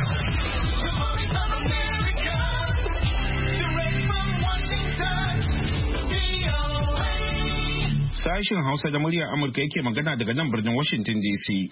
Sashen Hausa da muryar Amurka yake magana daga nan birnin Washington DC.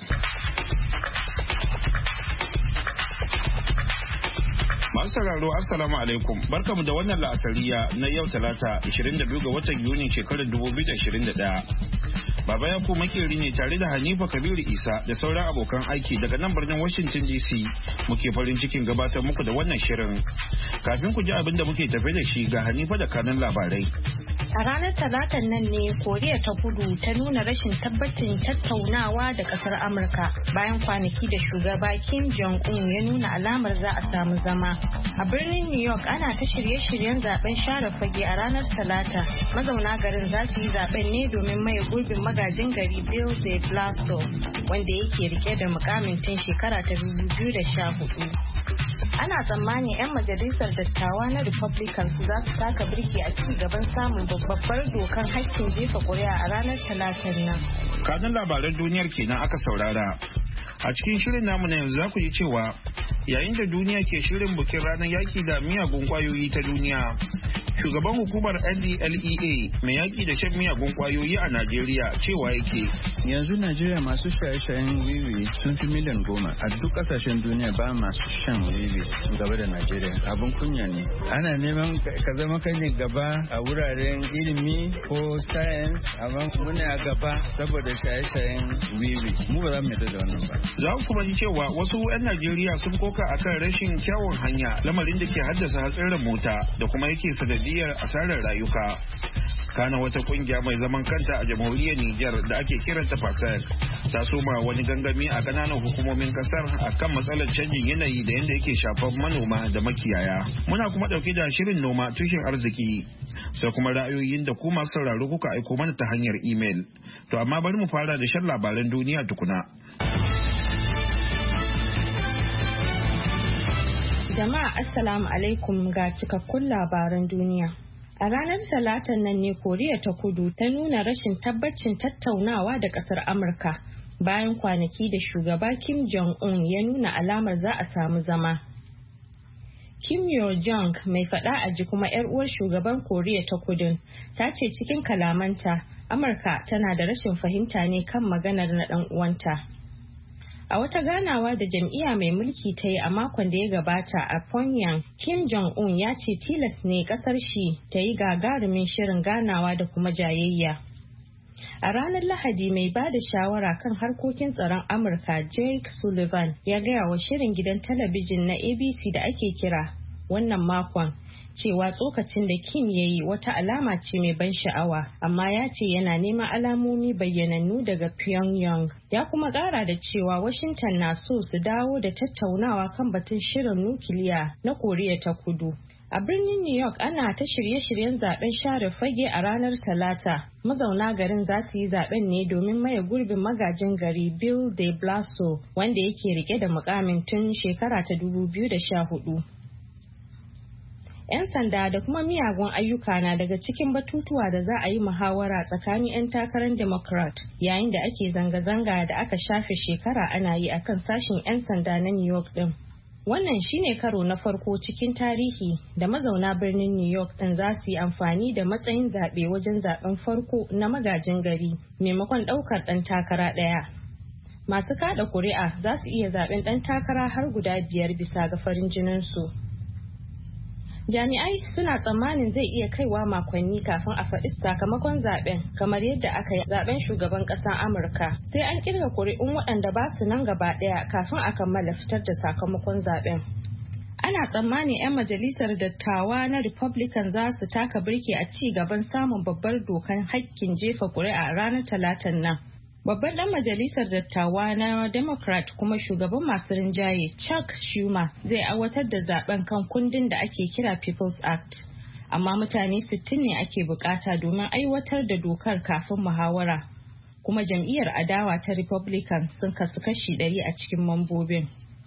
Masu sauraro Assalamu alaikum, barkamu da wannan la'asariya na yau Talata 22 ga watan Yuni shekarar 2021. Baba Yakubu makeri ne tare da Hanifa Kabiru Isa da sauran abokan aiki daga nan birnin Washington DC muke farin cikin gabatar muku da wannan shirin. Kafin ku ji abin da muke tafe da shi ga Hanifa da kanun labarai. A ranar Talatan nan ne Koriya ta Kudu ta nuna rashin tabbacin tattaunawa da kasar Amurka bayan kwanaki da shugaba Kim Jong-un ya nuna alamar za a samu zama. A birnin New York ana ta shirye-shiryen zaben share fage a ranar Talata. Mazauna garin za su yi zaben ne domin maye gurbin magajin gari Bill de Blasio wanda yake rike da mukamin tun shekara ta 2014. Ana tsammanin 'yan majalisar dattawa na Republicans za su taka birki a ci gaban samun babbar dokar haƙƙin jefa ƙuri'a a ranar Talatar nan. Kanun labaran duniyar kenan aka saurara. A cikin shirin namu na yanzu za ku ji cewa yayin da duniya ke shirin bikin ranar yaki da miyagun kwayoyi ta duniya, shugaban hukumar NDLEA mai yaki da shan miyagun kwayoyi a Najeriya cewa yake yanzu Najeriya masu shaye-shayen wiwi sun fi miliyan 10 a duk kasashen duniya ba masu shan wiwi gaba da Najeriya. Abin kunya ne. Ana neman ka zama kai ne gaba a wuraren ilimi ko science, amma muna gaba saboda shaye-shayen wiwi. Mu ba za mu yarda da wannan ba. Za ku kuma ji cewa wasu 'yan Najeriya sun koka akan rashin kyawun hanya, lamarin da ke haddasa hatsarin mota da kuma yake sanadiyar asarar rayuka. Kana wata kungiya mai zaman kanta a jamhuriyar Nijar da ake kiranta FASEC ta soma wani gangami a kananan hukumomin kasar akan matsalar canjin yanayi da yadda yake shafar manoma da makiyaya. Muna kuma dauke da shirin noma tushen arziki sai kuma ra'ayoyin da ku masu sauraro kuka aiko mana ta hanyar email. To amma bari mu fara da shan labaran duniya tukuna. Jama'a Assalamu alaikum ga cikakkun labaran duniya. A ranar Talatan nan ne Koriya ta Kudu ta nuna rashin tabbacin tattaunawa da kasar Amurka bayan kwanaki da shugaba Kim Jong-un ya nuna alamar za a samu zama. Kim Yo-jong mai faɗa a ji kuma 'yar uwar shugaban Koriya ta Kudu ta ce cikin kalamanta Amurka tana da rashin fahimta ne kan maganar na ɗan uwanta. A wata ganawa da jam'iyya mai mulki ta yi a makon da ya gabata a Pyongyang, Kim Jong-un ya ce tilas ne kasar shi ta yi gagarumin shirin ganawa da kuma jayayya. A ranar Lahadi mai ba da shawara kan harkokin tsaron Amurka Jake Sullivan ya gaya wa shirin gidan talabijin na ABC da ake kira wannan makon cewa tsokacin da Kim ya yi wata alama ce mai ban sha'awa, amma ya ce yana neman alamomi bayyanannu daga Pyongyang. Ya kuma ƙara da cewa Washington na so su dawo da tattaunawa kan batun shirin nukiliya na Koriya ta Kudu. A birnin New York ana ta shirye-shiryen zaben share fage a ranar Talata. Mazauna garin za su yi zaben ne domin maye gurbin magajin gari Bill de Blasio wanda yake rike da mukamin tun shekara ta 2014. 'Yan sanda da kuma miyagun ayyuka na daga cikin batutuwa da za a yi muhawara tsakanin 'yan takarar Democrat yayin da ake zanga-zanga da aka shafe shekara ana yi akan sashen 'yan sanda na New York din. Wannan shine karo na farko cikin tarihi da mazauna birnin New York din za su yi amfani da matsayin zaɓe wajen zaɓen farko na magajin gari maimakon ɗaukar ɗan takara ɗaya. Masu kaɗa ƙuri'a za su iya zaɓen ɗan takara har guda 5 bisa ga farin jininsu. Jami'ai suna tsammanin zai iya kaiwa makonni kafin a faɗi sakamakon zaben kamar yadda aka yi zaben shugaban ƙasar Amurka. Sai an kirga kuri'un waɗanda ba su nan gaba ɗaya kafin a kammala fitar da sakamakon zaben. Ana tsammanin 'yan majalisar dattawa na Republican za su taka birki a ci gaban samun babbar dokar haƙƙin jefa ƙuri'a a ranar Talatan nan. Babban ɗan majalisar dattawa na Democrat kuma shugaban masu rinjaye Chuck Schumer zai aiwatar da zaben kan kundin da ake kira People's Act. Amma mutane 60 ne ake bukata domin aiwatar da dokar kafin muhawara. Kuma jam'iyyar adawa ta Republican sun kasu kashi 100 a cikin mambobin.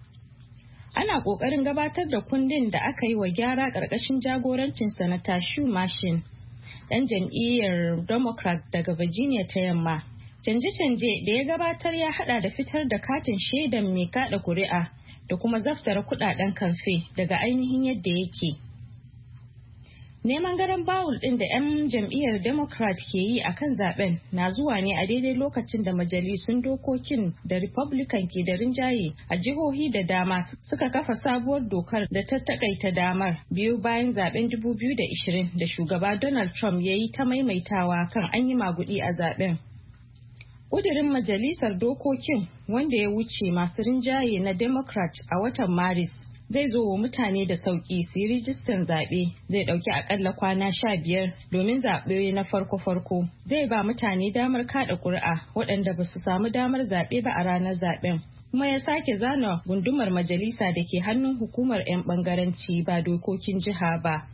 Ana ƙoƙarin gabatar da kundin da aka yi wa gyara ƙarƙashin jagorancin Sanata Schumer, ɗan jam'iyyar Democrat daga Virginia ta Yamma. Canje-canje da ya gabatar ya hada da fitar da katin shaidan mai kada kuri'a da kuma zaftara kudaden kamfe daga ainihin yadda yake. Neman garan bawul ɗin da 'yan jam'iyyar Democrat ke yi a kan zaben na zuwa ne a daidai lokacin da majalisun dokokin da Republican ke da rinjaye a jihohi da dama suka kafa sabuwar dokar da ta takaita damar biyu bayan zaben 2020 da shugaba Donald Trump ya yi ta maimaitawa kan an yi magudi a zaben. Ƙudurin majalisar dokokin wanda ya wuce masu rinjaye na Democrat a watan Maris zai zo wa mutane da sauƙi su yi rijistan zaɓe. Zai ɗauki akalla kwana 15 domin zaɓe na farko-farko. Zai ba mutane damar kaɗa ƙuri'a waɗanda ba su samu damar zaɓe ba a ranar zaɓen. Kuma ya sake zana gundumar majalisa da ke hannun hukumar 'yan ɓangaranci ba dokokin jiha ba.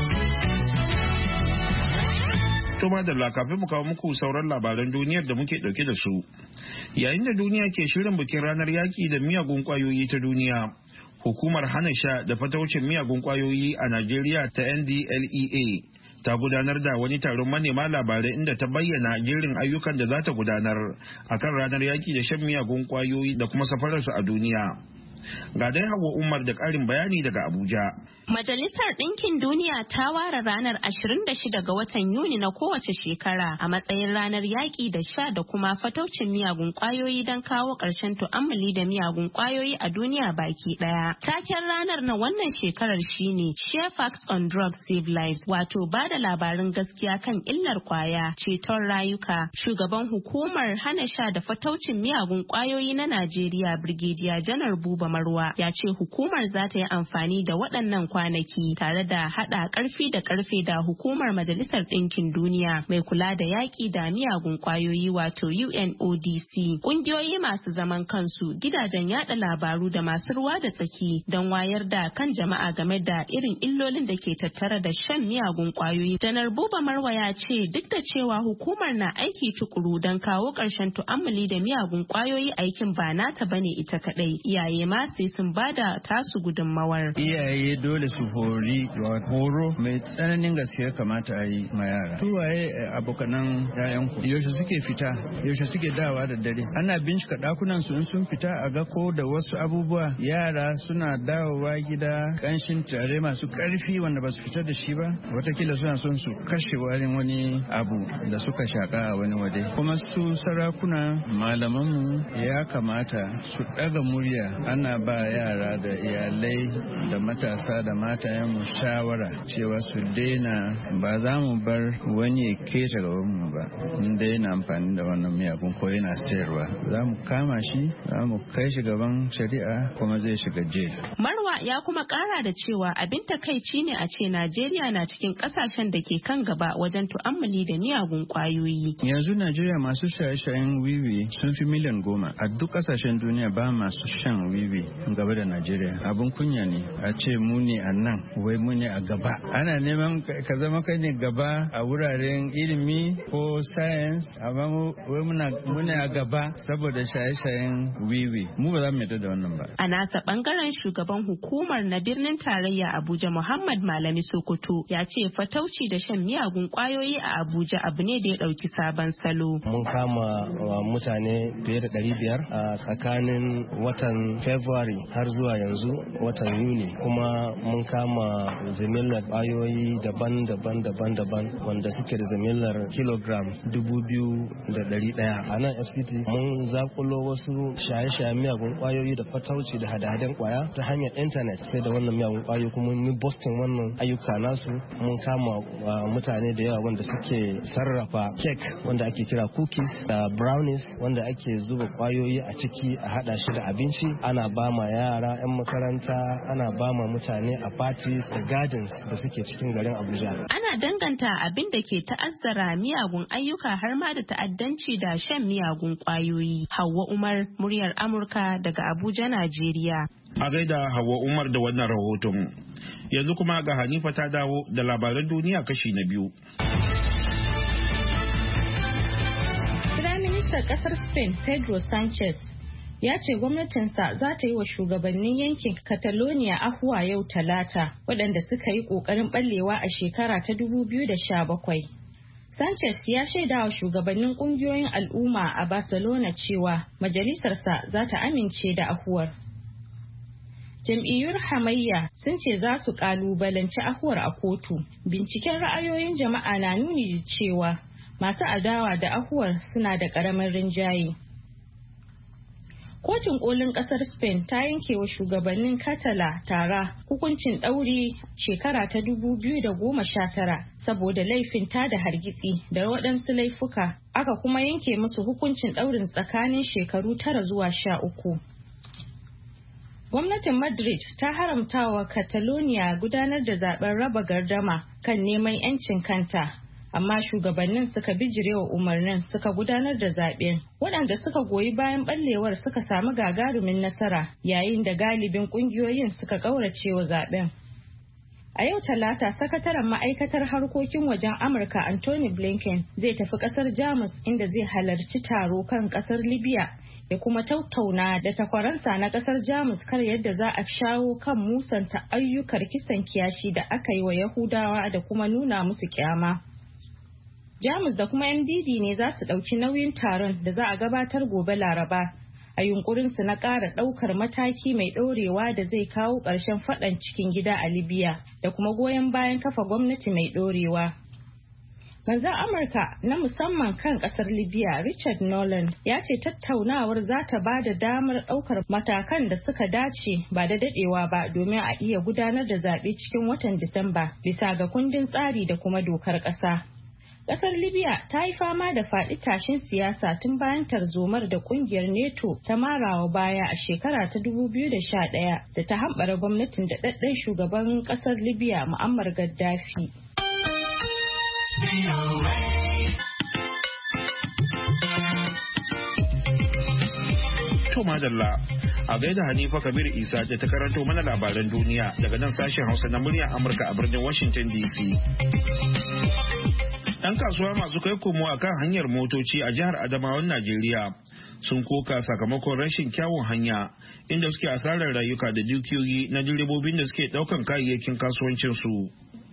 Toma da kafin mu kawo muku sauran labaran duniyar da muke dauke da su. Yayin da duniya ke shirin bikin ranar yaki da miyagun kwayoyi ta duniya, hukumar hana sha da fataucin miyagun kwayoyi a Najeriya ta NDLEA ta gudanar da wani taron manema labarai inda ta bayyana jerin ayyukan da za ta gudanar akan ranar yaki da shan miyagun kwayoyi da kuma safararsu a duniya. Ga dai Hauwa Umar da ƙarin bayani daga Abuja. Majalisar Ɗinkin Duniya ta ware ranar 26 ga watan Yuni na kowace shekara a matsayin ranar yaƙi da sha da kuma fataucin miyagun ƙwayoyi don kawo ƙarshen tu'ammali da miyagun ƙwayoyi a duniya baki ɗaya. Taken ranar na wannan shekarar shine Share Facts on Drugs Save Lives, wato ba da labarin gaskiya kan illar ƙwaya, ceton rayuka. Shugaban hukumar hana sha da fataucin miyagun ƙwayoyi na Najeriya, Brigadier Janar Buba Marwa, ya ce hukumar za ta yi amfani da waɗannan kwanaki tare da haɗa ƙarfi da ƙarfe da hukumar Majalisar Ɗinkin Duniya mai kula da yaƙi da miyagun ƙwayoyi wato UNODC, ƙungiyoyi masu zaman kansu, gidajen yaɗa labaru da masu ruwa da tsaki don wayar da kan jama'a game da irin illolin da ke tattare da shan miyagun ƙwayoyi. Janar Buba Marwa ya ce duk da cewa hukumar na aiki tukuru don kawo ƙarshen tu'ammali da miyagun ƙwayoyi, aikin ba nata bane ita kaɗai. Iyaye ma sai sun bada tasu gudunmawar. Iyaye dole su horo mai tsananin gaske kamata a yi ma yara. Su waye abokanan yayanku? Yaushe suke fita? Yaushe suke dawa da dare? Ana bincika dakunan su in sun fita a ga ko da wasu abubuwa. Yara suna dawowa gida kanshin tare masu karfi wanda ba su fita da shi ba. Watakila suna son su kashe wani abu da suka shaka a wani waje. Kuma su sarakuna, malamanmu ya kamata su daga murya. Ana ba yara da iyalai da matasa da matayenmu shawara cewa su daina, ba za mu bar wani ya keta gabanmu ba in daina amfani da wannan miyagun ko yana sayarwa. Za mu kama shi, za mu kai shi gaban shari'a kuma zai shiga jail. Marwa ya kuma kara da cewa abin takaici ne a ce Najeriya na cikin kasashen da ke kan gaba wajen tu'ammali da miyagun kwayoyi. Yanzu Najeriya masu shaye-shayen wiwi sun fi miliyan 10. A duk kasashen duniya ba masu shan wiwi gaba da Najeriya. Abun kunya ne a ce mu ne a nan, wai mu ne a gaba. Ana neman ka zama kai ne gaba a wuraren ilimi ko science, amma wai mu ne a gaba saboda shaye-shayen wiwi. Mu ba za mu yarda da wannan ba. A nasa bangaren shugaban hukumar na birnin tarayya Abuja, Muhammad Malami Sokoto, ya ce fatauci da shan miyagun kwayoyi a Abuja abu ne da ya dauki sabon salo. Mun kama mutane fiye da 500 a tsakanin watan February har zuwa yanzu watan Yuni, kuma mun kama zimillar kwayoyi daban-daban wanda suke da zimillar kilogram 2,100. A nan FCT mun zakulo wasu shaye-shayen miyagun kwayoyi da fatauci da hada-haden kwaya ta hanyar intanet, sai da wannan miyagun kwayoyi kuma mun boston wannan ayyuka nasu. Mun kama mutane da yawa wanda suke sarrafa cake wanda ake kira cookies da brownies wanda ake zuba kwayoyi a ciki a hada shi da abinci, ana ba ma yara 'yan makaranta, ana ba ma mutane a parties da gardens da suke cikin garin Abuja. Ana danganta abin da ke ta'azzara miyagun ayyuka har ma da ta'addanci da shan miyagun kwayoyi. Hauwa Umar, muryar Amurka daga Abuja, Najeriya. A gaida Hauwa Umar da wannan rahoton. Yanzu kuma ga Hanifa ta dawo da labaran duniya kashi na biyu. Firaministan ƙasar Spain, Pedro Sanchez, ya ce gwamnatinsa za ta yi wa shugabannin yankin Catalonia ahuwa yau Talata, waɗanda suka yi ƙoƙarin ɓallewa a shekara ta 2017. Sanchez ya shaida wa shugabannin kungiyoyin al'umma a Barcelona cewa majalisarsa za ta amince da ahuwar. Jam'iyyar hamayya sun ce za su kalubalanci ahuwar a kotu. Binciken ra'ayoyin jama'a na nuni da cewa masu adawa da ahuwar suna da ƙaramin rinjaye. Kotun kolin kasar Spain ta yanke wa shugabannin Catala tara hukuncin ɗauri shekara ta 2019 saboda laifin tada hargitsi da waɗansu laifuka, aka kuma yanke musu hukuncin ɗaurin tsakanin shekaru 9 zuwa 13. Gwamnatin Madrid ta haramta wa Catalonia gudanar da zaben raba gardama kan neman 'yancin kanta. Amma shugabannin suka bijirewa umarnin suka gudanar da zaɓen. Waɗanda suka goyi bayan ɓallewar suka samu gagarumin nasara yayin da galibin ƙungiyoyin suka ƙaurace wa zaɓen. A yau Talata, sakataren ma'aikatar harkokin wajen Amurka Anthony Blinken zai tafi ƙasar Jamus inda zai halarci taro kan ƙasar Libya ya kuma tattauna da takwaransa na ƙasar Jamus kar yadda za a shawo kan musanta ayyukan kisan kiyashi da aka yi wa Yahudawa da kuma nuna musu kyama. Jamus da kuma MDD ne za su ɗauki nauyin taron da za a gabatar gobe Laraba a yunkurinsu na ƙara ɗaukar mataki mai ɗorewa da zai kawo ƙarshen faɗan cikin gida a Libya da kuma goyon bayan kafa gwamnati mai ɗorewa. Manzon Amurka na musamman kan ƙasar Libya Richard Nolan ya ce tattaunawar za ta ba da damar ɗaukar matakan da suka dace ba da daɗewa ba domin a iya gudanar da zaɓe cikin watan Disamba bisa ga kundin tsari da kuma dokar ƙasa. Ƙasar Libya ta yi fama da faɗi tashin siyasa tun bayan tarzomar da ƙungiyar NATO ta marawa baya a shekara ta 2011 da ta hambara gwamnatin daɗaɗɗen shugaban ƙasar Libya Muammar Gaddafi. To madalla, a gaida Hanifa Kabir Isa da ta karanto mana labaran duniya daga nan sashen Hausa na muryar Amurka a birnin Washington DC. 'Yan kasuwa masu kai komo a kan hanyar motoci a jihar Adamawan Najeriya sun koka sakamakon rashin kyawun hanya inda suke asarar rayuka da dukiyoyi na direbobin da suke daukan kayayyakin kasuwancinsu.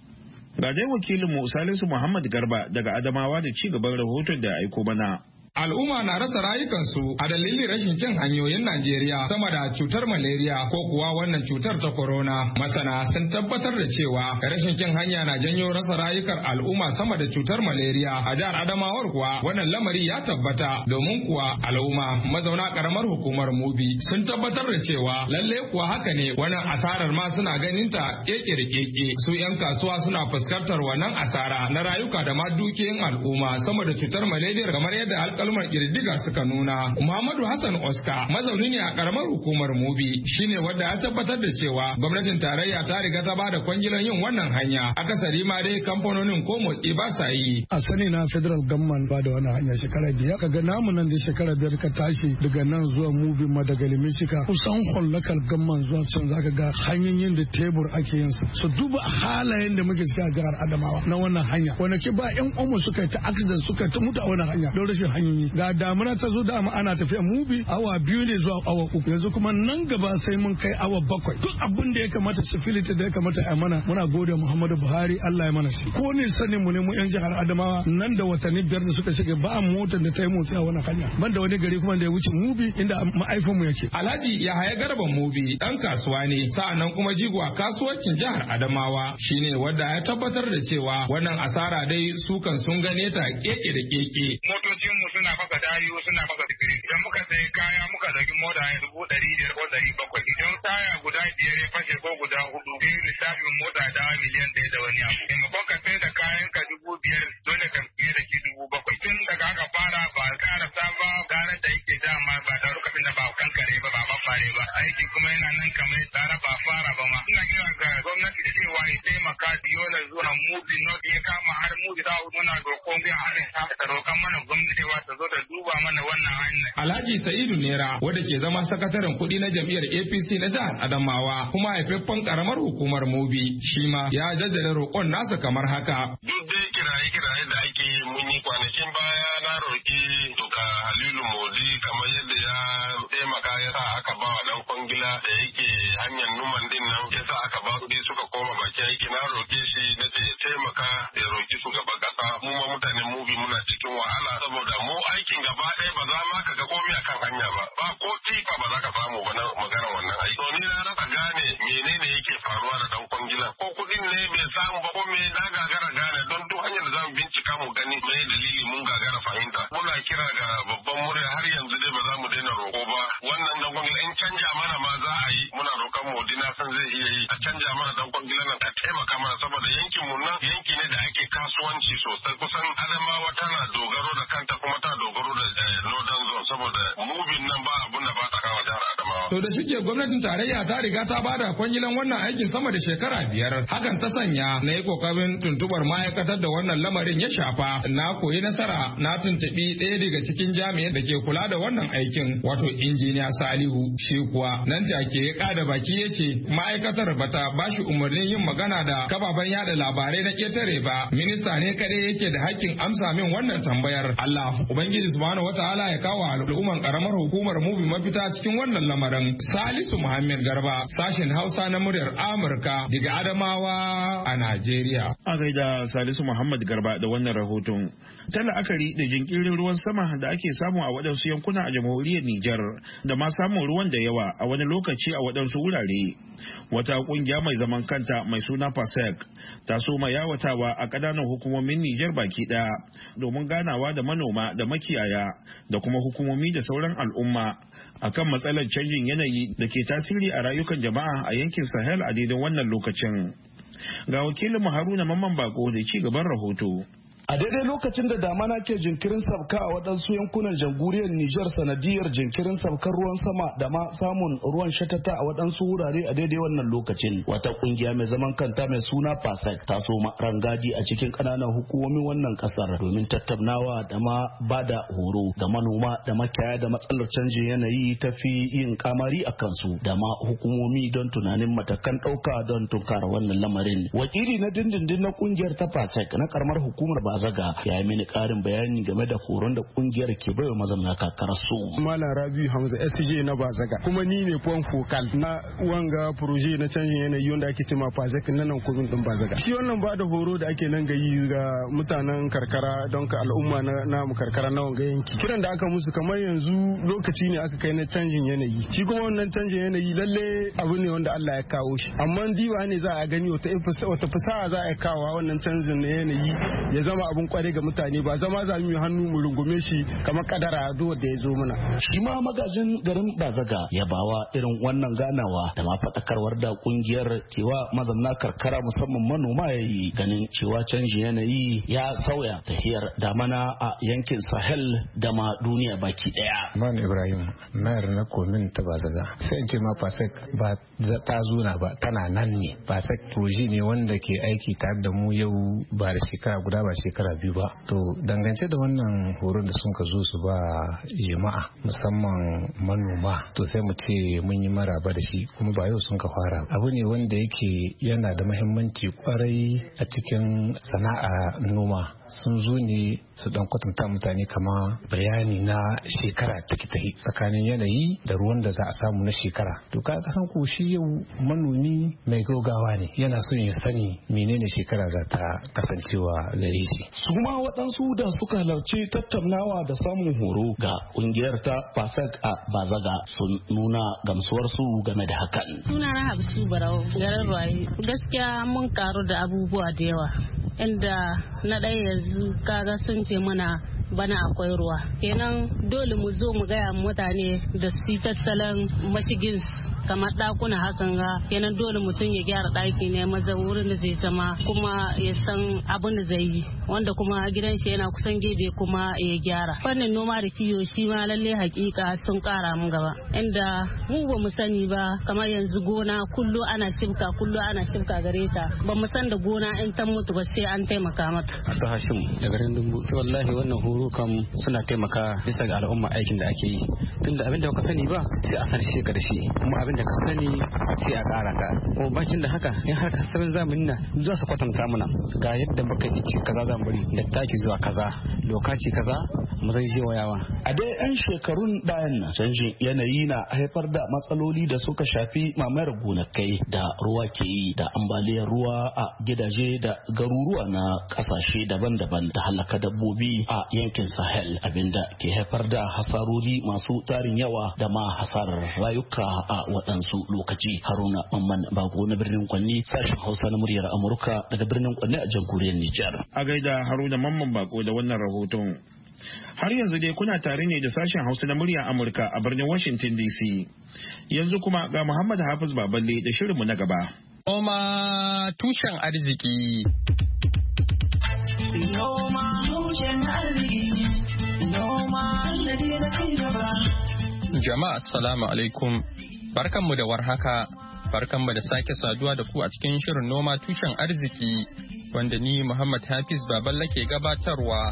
Ga dai wakilinmu Salisu Muhammad Garba daga Adamawa da ci gaban rahoton da aiko mana. Al'umma na rasa rayukansu a dalilin rashin kyan hanyoyin Najeriya sama da cutar malaria ko kuwa wannan cutar ta corona. Masana sun tabbatar da cewa rashin kyan hanya na janyo rasa rayukan al'umma sama da cutar malaria a jihar Adamawar kuwa wannan lamari ya tabbata domin kuwa al'umma mazauna karamar hukumar Mubi sun tabbatar da cewa lalle kuwa haka ne wannan asarar ma suna ganin ta keke da keke. Su 'yan kasuwa suna fuskantar wannan asara na rayuka da ma dukiyoyin al'umma sama da cutar malaria kamar yadda kalmar kirdiga suka nuna. Muhammadu Hassan Oscar mazauni ne a karamar hukumar Mubi shine wanda ya tabbatar da cewa gwamnatin tarayya ta riga ta bada kwangilan yin wannan hanya. Akasari ma dai kamfanonin ko motsi ba sa yi. A sani na federal government ba da wannan hanya shekara biyar. Kaga namu nan da shekara biyar ka tashi daga nan zuwa Mubi Madagali Michika kusan local government zuwa can zaka ga hanyoyin da tebur ake yin su duba halayen da muke ciki a jihar Adamawa na wannan hanya. Wanda ke ba yan umu suka ta accident suka ta mutu a wannan hanya don rashin hanya. Ga damuna ta zo dama ana tafiya Mubi awa 2 ne zuwa awa 3 yanzu kuma nan gaba sai mun kai awa 7 duk abin da ya kamata civility da ya kamata a mana muna gode Muhammadu Buhari Allah ya mana shi ko ne sanin mu ne mu yan jihar Adamawa nan da watanni 5 da suka shige ba motar da ta yi motsi a wannan hanya banda wani gari kuma da ya wuce Mubi inda ma'aifin mu yake. Alhaji Yahaya Garban Mubi dan kasuwa ne sa'annan kuma jigo a kasuwancin jihar Adamawa shine wanda ya tabbatar da cewa wannan asara dai su kan sun gane ta keke da keke. Motocin mu suna maka dayo suna maka digiri idan muka sai kaya muka dauki mota ya 500 ko 700 idan taya guda 5 ya fashe ko guda 4 sai lissafin mota da miliyan 1 da wani abu maimakon ka sai da kayan ka 5,000 dole ka fiye da shi 7,000 tun daga aka fara ba ƙara saba gara da yake dama ba da lokacin da ba kankare ba ba fare ba aiki kuma yana nan kamar tsara ba fara ba ma ina kira ga gwamnati da cewa ya taimaka Yola zuwa Mubi North ya kama har Mubi ta muna roƙon biya harin ƙasa ta roƙan mana gwamnati ta zo ta duba mana wannan hanyar. Alhaji Sa'idu Nera wanda ke zama sakataren kuɗi na jam'iyyar APC na jihar Adamawa kuma haifaffen karamar hukumar Mobi shi ma ya jaddada roƙon nasa kamar haka. Duk dai kiraye-kiraye da ake yi mun yi kwanakin baya na roƙi Dr. Halilu Modi kamar yadda ya taimaka ya sa aka ba wa dan kwangila da yake hanyar numan din nan ya sa aka ba kuɗi suka koma baki aiki na roƙe shi na ce ya taimaka ya roƙi shugaban ƙasa mu ma mutanen Mobi muna cikin wahala saboda mu aikin gaba ɗaya ba za ma ka ga komai akan hanya ba ko tifa ba za ka samu ba na magana wannan aiki. To ni na rasa gane menene yake faruwa da dan kwangila ko kuɗin ne bai samu ba ko me na gagara gane don duk hanyar da za mu bincika mu gani mai dalili mun gagara fahimta. Muna kira ga babban murya har yanzu dai ba za mu daina roƙo ba wannan dan kwangila in canja mana ma za a yi muna roƙon Modi na san zai iya yi a canja mana dan kwangila nan a taimaka mana saboda yankin mu nan yanki ne da ake kasuwanci sosai kusan Adamawa tana dogaro da kanta kuma ta dogaro da Northern Zone saboda Mobin nan ba abun da ba ta kawo jihar Adamawa. To da shike gwamnatin tarayya ta riga ta bada kwangilan wannan aikin sama da shekara 5 hakan ta sanya na yi kokarin tuntubar ma'aikatar da wannan lamarin ya shafa na koyi nasara na tuntubi ɗaya daga cikin jami'an da ke kula da wannan aikin wato injiniya Salihu shi kuwa nan take ya kada baki ya ce ma'aikatar bata bashi umarnin yin magana da kababen yada labarai na ƙetare ba minista ne kadai yake da hakkin amsa min wannan tambayar. Allah ubangiji subhanahu wataala ya kawo al'umman karamar hukumar Mobi mafita cikin wannan lamarin. Salisu Muhammad Garba sashen Hausa na muryar Amurka daga Adamawa a Najeriya. A gaida Salisu Muhammad Garba da wannan rahoton. Ta la'akari da jinkirin ruwan sama da ake samu a waɗansu yankuna a jamhuriyar Nijar da ma samun ruwan da yawa a wani lokaci a waɗansu wurare. Wata ƙungiya mai zaman kanta mai suna PASEC ta soma yawatawa a ƙananan hukumomin Nijar baki ɗaya domin ganawa da manoma da makiyaya da kuma hukumomi da sauran al'umma akan matsalar canjin yanayi da ke tasiri a rayukan jama'a a yankin Sahel a daidai wannan lokacin. Ga wakilin Haruna Mamman Bako da ci gaban rahoto. A daidai lokacin da damana ke jinkirin sabka a waɗansu yankunan jamhuriyar Nijar sanadiyar jinkirin sabkar ruwan sama da ma samun ruwan shatata a waɗansu wurare a daidai wannan lokacin. Wata ƙungiya mai zaman kanta mai suna PASEC ta soma rangaji a cikin ƙananan hukumomin wannan ƙasar domin tattaunawa da ma bada horo ga manoma da makiyaya da matsalar canjin yanayi ta fi yin kamari a kansu da ma hukumomi don tunanin matakan ɗauka don tunkara wannan lamarin. Wakili na dindindin na ƙungiyar ta PASEC na ƙaramar hukumar Bazaga ya yi mini karin bayani game da horon da kungiyar ke baiwa mazamna kakar su. Malam Rabiu Hamza SJ na Bazaga kuma ni ne fon fokal na wanga proje na canjin yanayi wanda ake cewa PASEC na nan kumin din Bazaga. Shi wannan ba da horo da ake nan gayi ga mutanen karkara don ka al'umma na mu karkara na wanga yanki. Kiran da aka musu kamar yanzu lokaci ne aka kai na canjin yanayi. Shi kuma wannan canjin yanayi lalle abu ne wanda Allah ya kawo shi. Amma diba ne za a gani wata fasaha za a kawo wannan canjin yanayi ya zama abun kware ga mutane ba zama za mu yi hannu mu rungume shi kamar kadara do da ya zo mana. Shi ma magajin garin Bazaga ya bawa irin wannan ganawa da ma fadakarwar da kungiyar kewa mazamna karkara musamman manoma ya yi ganin cewa canjin yanayi ya sauya tahiyar damana a yankin Sahel da ma duniya baki daya. Man Ibrahim mayar na komin ta Bazaga sai in ce ma PASEC ba ta zuna ba tana nan ne. PASEC proje ne wanda ke aiki tare da mu yau ba da shekara guda ba shekara biyu ba. To dangance da wannan horon da sun ka zo su ba jama'a musamman manoma to sai mu ce mun yi maraba da shi kuma ba yau sun ka fara abu ne wanda yake yana da muhimmanci kwarai a cikin sana'a noma. Sun zo ne su dan kwatanta mutane kama bayani na shekara take tahi tsakanin yanayi da ruwan da za a samu na shekara. To ka san ko shi yau manomi mai gaugawa ne yana son ya sani menene shekara za ta kasancewa gare shi. Su ma waɗansu da suka halarci tattaunawa da samun horo ga ƙungiyar ta PASEC a Bazaga sun nuna gamsuwarsu game da hakan. Sunana Habsu Barau garin Ruwaye. Gaskiya mun karu da abubuwa da yawa. Inda na ɗaya yanzu kaga sun ce mana bana akwai ruwa kenan dole mu zo mu gaya mutane da su tattalin mashigin kamar ɗakuna hakan ga kenan dole mutum ya gyara ɗaki ne maza wurin da zai zama kuma ya san abin da zai yi wanda kuma gidan shi yana kusan gebe kuma ya gyara. Fannin noma da kiwo shi ma lalle hakika sun kara mun gaba inda mu ba mu sani ba kamar yanzu gona kullu ana shifka gare ta ba mu san da gona in ta mutu ba sai an taimaka mata. Abdu Hashim daga garin Dumbu. Wallahi wannan horo kam suna taimaka bisa ga al'umma aikin da ake yi tunda abin da ka sani ba sai a sarshe ka da shi kuma abin da ka sani sai a kara ka kuma bakin da haka in har ka sabon zamani na za su kwatanta mana ga yadda muka yi kaza zamu bari da taki zuwa kaza lokaci kaza mu zai je wayawa. A dai 'yan shekarun bayan nan canjin yanayi na haifar da matsaloli da suka shafi mamayar gonakai da ruwa ke yi da ambaliyar ruwa a gidaje da garuruwa na kasashe daban-daban da halaka dabbobi a yankin Sahel abinda ke haifar da hasarori masu tarin yawa da ma hasarar rayuka a waɗansu lokaci. Haruna Mamman Bago na birnin Kwanni, sashen Hausa na muryar Amurka daga birnin Kwanni a jamhuriyar Nijar. A gaida Haruna Mamman Bago da wannan rahoton. Har yanzu dai kuna tare ne da sashen Hausa na muryar Amurka a birnin Washington DC. Yanzu kuma ga Muhammad Hafiz Baballe da shirinmu na gaba. Noma tushen arziki. Noma tushen arziki. Noma sannadi na ci gaba. Jama'a assalamu alaikum. Barkanmu da warhaka. Barkanmu da sake saduwa da ku a cikin shirin noma tushen arziki wanda ni Muhammad Hafiz Baballe ke gabatarwa.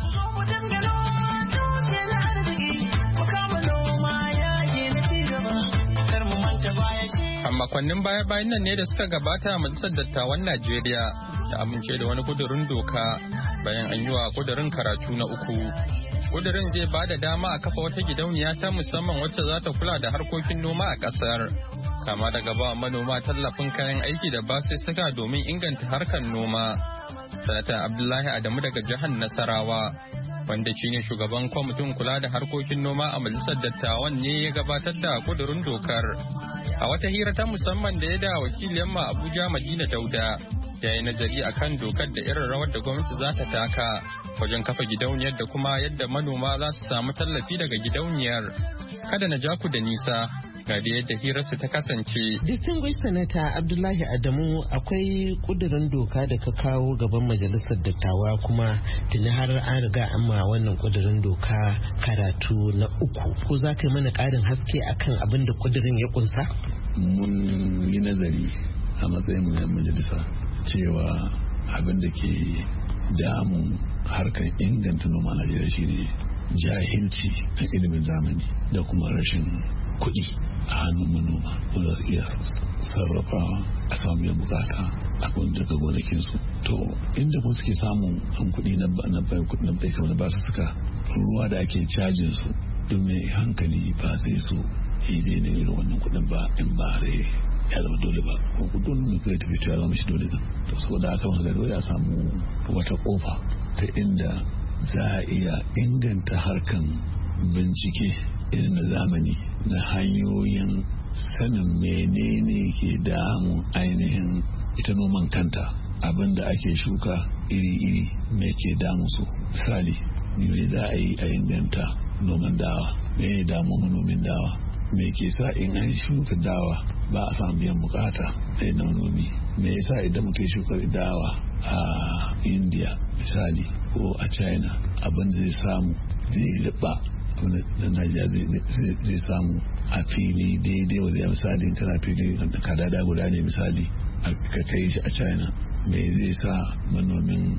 A makonnin baya-bayan nan ne da suka gabata a Majalisar Dattawan Najeriya da amince da wani kudurin doka bayan an yi wa kudurin karatu na uku. Kudurin zai ba da dama a kafa wata gidauniya ta musamman wacce za ta kula da harkokin noma a ƙasar. Kama daga ba manoma tallafin kayan aiki da basussuka domin inganta harkar noma. Sanata Abdullahi Adamu daga jihar Nasarawa, wanda shine shugaban kwamitin kula da harkokin noma a Majalisar Dattawan ne ya gabatar da kudurin dokar. A wata hira ta musamman da ya da wakiliyar ma Abuja Madina Dauda, ya yi nazari akan dokar da irin rawar da gwamnati za ta taka wajen kafa gidauniyar da kuma yadda manoma za su samu tallafi daga gidauniyar. Kada na ja ku da nisa, ga da yadda hirarsu ta kasance. Distinguished Senator Abdullahi Adamu, akwai kudirin doka da ka kawo gaban majalisar dattawa kuma tuni har an riga an ma wannan kudirin doka karatu na uku. Ko za ka yi mana ƙarin haske akan abin da kudirin ya kunsa? Mun yi nazari a matsayin mu na majalisa cewa abin da ke damun harkar inganta noma a Najeriya shine jahilci na ilimin zamani da kuma rashin kuɗi a hannun manoma wanda su iya sarrafawa a samu biyan bukata a daga gonakinsu. To inda kuma suke samun an kuɗi na bai kamar ba su suka ruwa da ake cajin su don mai hankali ba zai so yi daidai irin wannan kuɗin ba in ba rai ya zama dole ba ko kudin mai kai tafi ya zama shi dole din. To saboda haka wani gado ya samu wata kofa ta inda za a iya inganta harkan bincike irin na zamani na hanyoyin sanin menene ke damun ainihin ita noman kanta, abin da ake shuka iri-iri me ke damun su. Misali, me za a yi a inganta noman dawa, me ya damu manomin dawa, me ke sa in an shuka dawa ba a samu biyan bukata sai na manomi, me yasa idan muke shuka dawa a India misali ko a China abin zai samu zai riba na Najeriya zai samu a fili daidai wa misali kana fili kadada guda ne misali ka kai shi a China, me zai sa manomin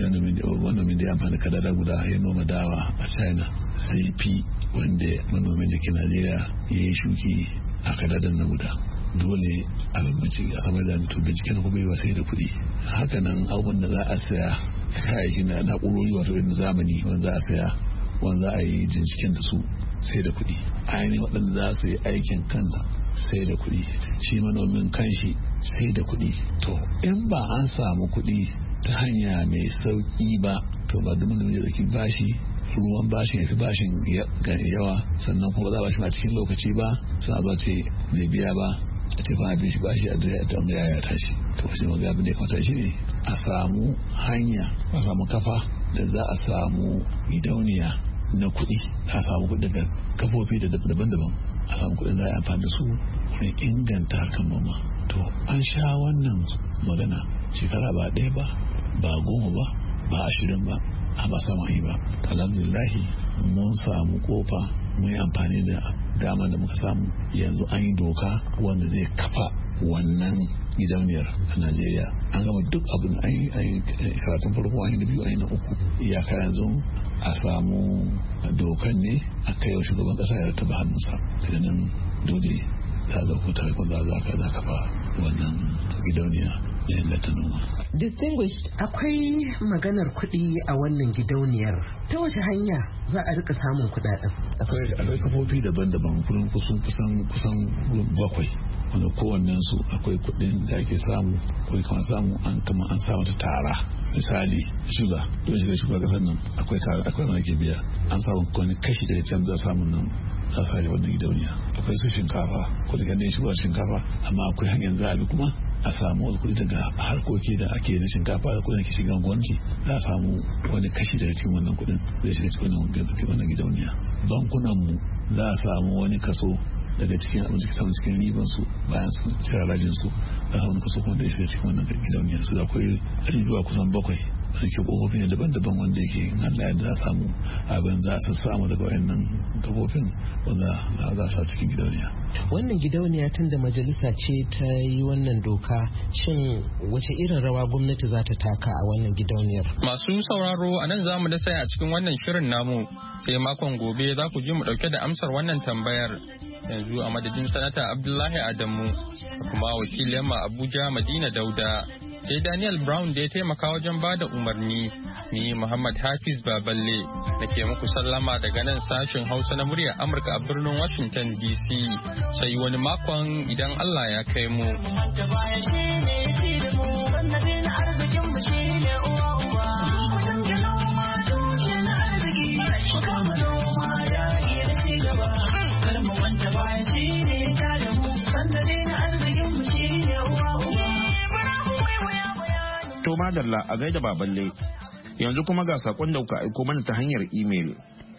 da ya amfani kadada guda ya noma dawa a China zai fi wanda manomin da ke Najeriya ya yi shuki a kadadan na guda. Dole a bambanci a samar da binciken kuma yi sai da kuɗi. Hakanan abubuwan da za a saya kayayyaki na na'urori wato irin zamani wanda za a saya wanda za a yi binciken da su sai da kuɗi. Ainihin waɗanda za su yi aikin kanta sai da kuɗi, shi manomin kanshi sai da kuɗi. To in ba an samu kuɗi ta hanya mai sauƙi ba, to ba duk manomin da zaki bashi ruwan bashin ya fi bashin yawa, sannan kuma za a bashi ma cikin lokaci ba, suna ba ce bai biya ba a ce ba shi bashi a duniya ta wanda ya tashi. To shi ma gabin da ya kwata shi ne a samu hanya, a samu kafa da za a samu gidauniya na kuɗi a samu kuɗi daga kafofi da daban-daban a samu kuɗin da ya amfani da su wurin inganta harkar noma. To an sha wannan magana shekara ba ɗaya ba 10 ba 20 ba a ba samu yi ba. Alhamdulillahi mun samu kofa mun yi amfani da dama da muka samu yanzu an yi doka wanda zai kafa wannan gidauniyar a Najeriya. An gama duk abin an yi karatun farko an yi na biyu an yi na uku. Iyaka yanzu a samu dokan ne a kai wa shugaban kasa ya taba hannunsa daga nan dole za a zauko ta haikon za a kafa wannan gidauniya da inganta noma. Distinguished, akwai maganar kuɗi a wannan gidauniyar. Ta wace hanya za a rika samun kuɗaɗen? Akwai kafofi daban-daban kusan 7 wanda kowannen su akwai kuɗin da ake samu ko kamar samu an sa wata tara. Misali shuga don shiga shuga kasar nan akwai wanda ake biya an samu wani kashi daga can za samun nan za su wannan gidauniya. Akwai su shinkafa ko da kan shuga shinkafa amma akwai hanyar zaɓi kuma a samu wani kuɗi daga harkoki da ake da shinkafa da kuɗin ke shiga gwamnati za a samu wani kashi daga cikin wannan kuɗin zai shiga cikin wannan gidauniya. Bankunan mu za a samu wani kaso daga cikin abin da ke samun cikin riban su bayan sun cire rajin su za a samu kaso kuma da ya shiga cikin wannan gidauniya. Su da akwai rijuwa kusan 7 wanda ke kofofi ne daban-daban wanda yake Allah ya za samu abin za su samu daga wayannan kafofin wanda za su cikin gidauniya. Wannan gidauniya tun da majalisa ce ta yi wannan doka, shin wace irin rawa gwamnati za ta taka a wannan gidauniyar? Masu sauraro a nan za mu da sai a cikin wannan shirin namu, sai makon gobe za ku ji mu dauke da amsar wannan tambayar. Yanzu a madadin sanata Abdullahi Adamu da kuma wakilin ma Abuja Madina Dauda, sai Daniel Brown da ya taimaka wajen bada umarni. Ni Muhammad Hafiz Baballe nake muku sallama daga nan sashen Hausa na muryar Amurka a birnin Washington DC. Sai wani makon idan Allah ya kai mu. To madalla a gaida Baballe. Yanzu kuma ga sakon da kuka aiko mana ta hanyar imel.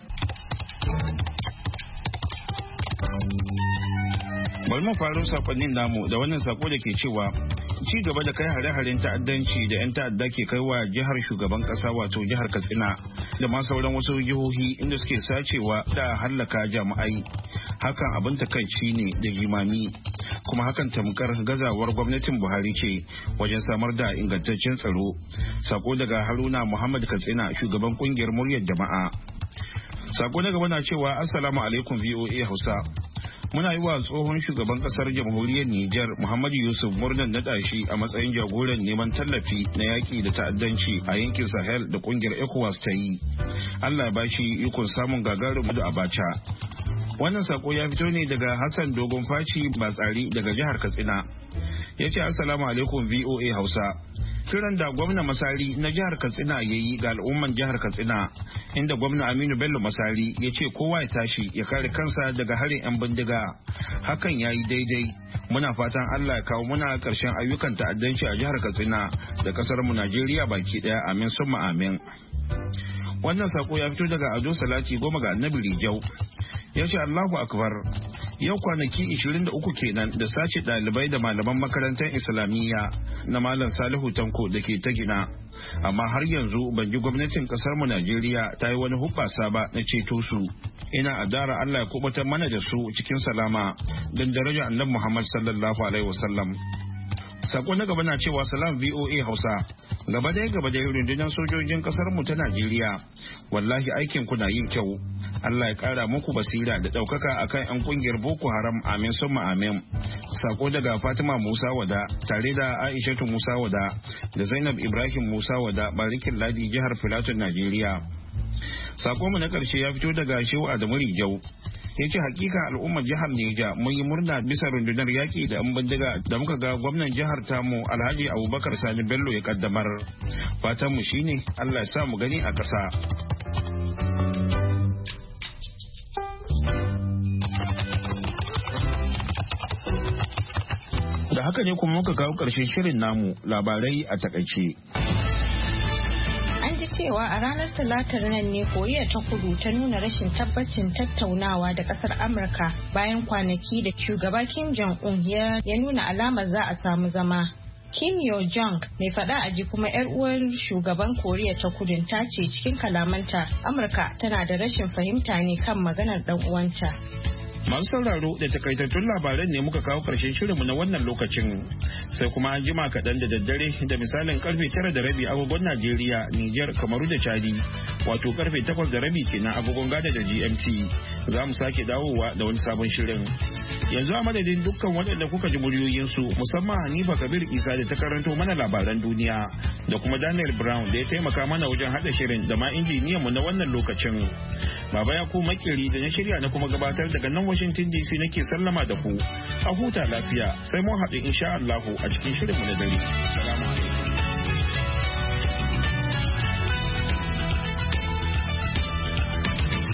Bari mu faro sakonnin namu da wannan sako da ke cewa ci gaba da kai hare-haren ta'addanci da 'yan ta'adda ke kai wa jihar shugaban kasa wato jihar Katsina da ma sauran wasu jihohi inda suke sacewa da hallaka jami'ai. Hakan abin takaici ne da jimami, kuma hakan tamkar gazawar gwamnatin Buhari ce wajen samar da ingantaccen tsaro. Sako daga Haruna Muhammad Katsina, shugaban kungiyar muryar jama'a. Sako na gaba na cewa Assalamu alaikum VOA Hausa. Muna yi wa tsohon shugaban kasar jamhuriyar Nijar Muhammadu Yusuf murnar naɗa shi a matsayin jagoran neman tallafi na yaƙi da ta'addanci a yankin Sahel da kungiyar ECOWAS ta yi. Allah ya bashi ikon samun gagarumin da Abacha. Wannan sako ya fito ne daga Hassan Dogon Faci Batsari daga jihar Katsina. Ya ce Assalamu alaikum VOA Hausa. Kiran da gwamna Masari na jihar Katsina ya yi ga al'umman jihar Katsina, inda gwamna Aminu Bello Masari ya ce kowa ya tashi ya kare kansa daga harin 'yan bindiga. Hakan ya yi daidai. Muna fatan Allah ya kawo muna ƙarshen ayyukan ta'addanci a jihar Katsina da ƙasar mu Najeriya baki ɗaya. Amin summa amin. Wannan sako ya fito daga Ado Salati Goma ga Annabi Rijau. Ya ce Allahu Akbar, yau kwanaki 23 kenan da sace ɗalibai da malaman makarantar Islamiyya na Malam Salihu Tanko da ke ta Gina. Amma har yanzu ban ji gwamnatin ƙasar mu Najeriya ta yi wani hubbasa ba na ceto su. Ina adara Allah ya kubutar mana da su cikin salama don daraja Annabi Muhammad sallallahu alaihi wasallam. Sako na gaba na cewa salam VOA Hausa. Gaba daya rundunar sojojin kasar mu ta Najeriya. Wallahi aikin ku na yin kyau. Allah ya kara muku basira da daukaka akan yan kungiyar Boko Haram. Amin summa amin. Sako daga Fatima Musa Wada tare da Aishatu Musa Wada da Zainab Ibrahim Musa Wada Barikin Ladi jihar Filato Najeriya. Sako mu na karshe ya fito daga Shehu Adamu Rijau. Ya ce hakika al'ummar jihar Neja mun yi murna bisa rundunar yaƙi da 'yan bindiga da muka ga gwamnan jihar tamu Alhaji Abubakar Sani Bello ya kaddamar. Fatanmu shine Allah ya sa mu gani a ƙasa. Da haka ne kuma muka kawo ƙarshen shirin namu labarai a takaice. cewa a ranar talatar nan ne Koriya ta Kudu ta nuna rashin tabbacin tattaunawa da kasar Amurka bayan kwanaki da shugaba Kim Jong-un ya nuna alamar za a samu zama. Kim Yo-jong mai faɗa a ji kuma 'yar uwar shugaban Koriya ta Kudu ta ce cikin kalamanta Amurka tana da rashin fahimta ne kan maganar ɗan uwanta. Masu sauraro da takaitattun labaran ne muka kawo karshen shirinmu na wannan lokacin, sai kuma an jima kaɗan da daddare da misalin karfe 9:30 agogon Najeriya, Nijar, Kamaru da Chadi, wato karfe 8:30 kenan agogon Ghana da GMT. Za mu sake dawowa da wani sabon shirin. Yanzu a madadin dukkan waɗanda kuka ji muryoyinsu, musamman Hanifa Kabir Isa da ta karanto mana labaran duniya, da kuma Daniel Brown da ya taimaka mana wajen haɗa shirin da ma injiniyanmu na wannan lokacin. Baba ya ku makeri da na shirya na kuma gabatar daga nan Washington DC nake sallama da ku. A huta lafiya sai mun haɗu insha Allahu a cikin shirinmu na dare. Salamu alaikum.